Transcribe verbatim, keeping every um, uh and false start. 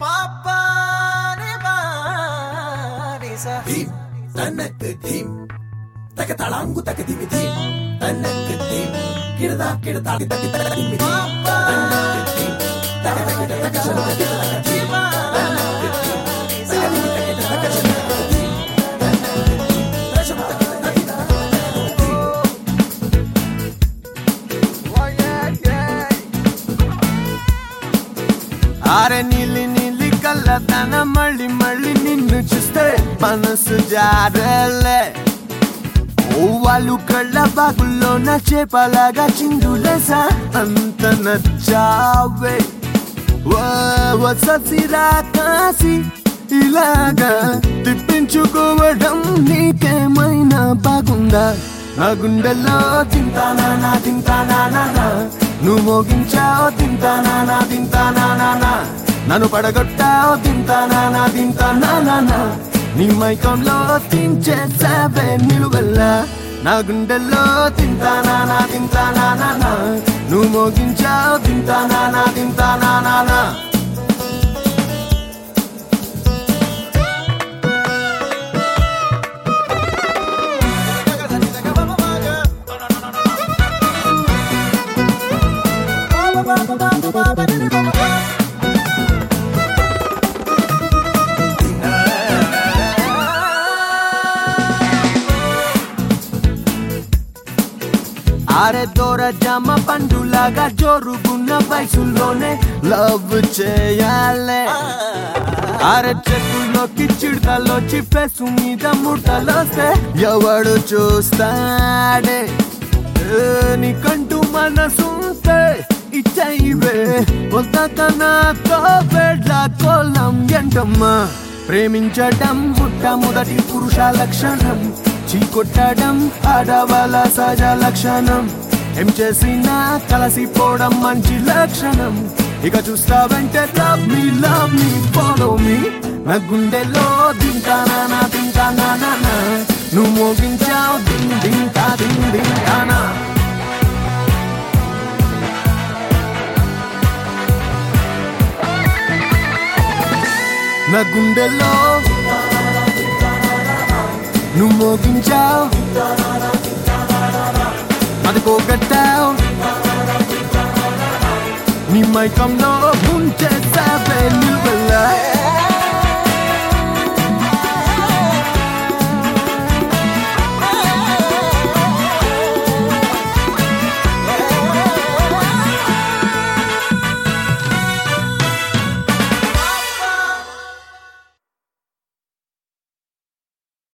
ధీం తనకు ధీం తక తళాంగు తక ధిమి ధీం తనకు ధీం కిడదా కిడదా తక తక ధిమి ధీం తనకు ధీం తక తక తక శరద కిడ తక ధీం తనకు ధీం తక ధిమి తక తక శరద ధీం తనకు ధీం తక శరద తక తక ధీం ఆరే నీలి నీలి కళ్ళతన మళ్ళీ మళ్ళీ నిన్ను చూస్తే మనసు జారలే ఓ వాళ్ళు కళ్ళ బాగుల్లో నా చేపలాగా చిందులేసా అంత నచ్చావే ఓ ససిరా కాసి ఇలాగా తిప్పించుకోవడం నీకేమైనా బాగుందా నా గుండెల్లో తింటానా నా తింటానా నా నువ్వు మోగించావు తింటానా నా తింటానా నా నన్ను పడగొట్టావు తింటానా నా తింటానా నా నీ మైకంలో తించేసావే నిలువెల్లా నా గుండెల్లో తింటానా నా తింటానా నా నువ్వు మోగించావు తింటానా నా తింటానా నా అరే దూర జామ పండులాగా జోరుగున్న వయసులోనే లవ్ చేయాలే అరే చెట్టులోకి చిడతలోచి ఫేసు మీద ముడతలొస్తే ఎవడు చూస్తాడే నీకంటూ మనసుంటే ఇచ్చైవే వద్దక నాతో పెడ్ల కోలం ఎంటమ్మా ప్రేమించడం మొట్టమొదటి పురుష లక్షణం చీకొట్టడం ఆడవాళ్ళ సహజ లక్షణం ఏం చేసినా కలిసిపోవడం మంచి లక్షణం ఇక చూస్తావంటే love me love me follow me నా గుండెలో దింటానా నా తింటానా నా నువ్వు మోగించావు దిన్ దింటా దిన్ దింటానా నా గుండెలో నువ్వు మోగించావు అది పోగొట్టావు నీ మైకంలో ముంచేసా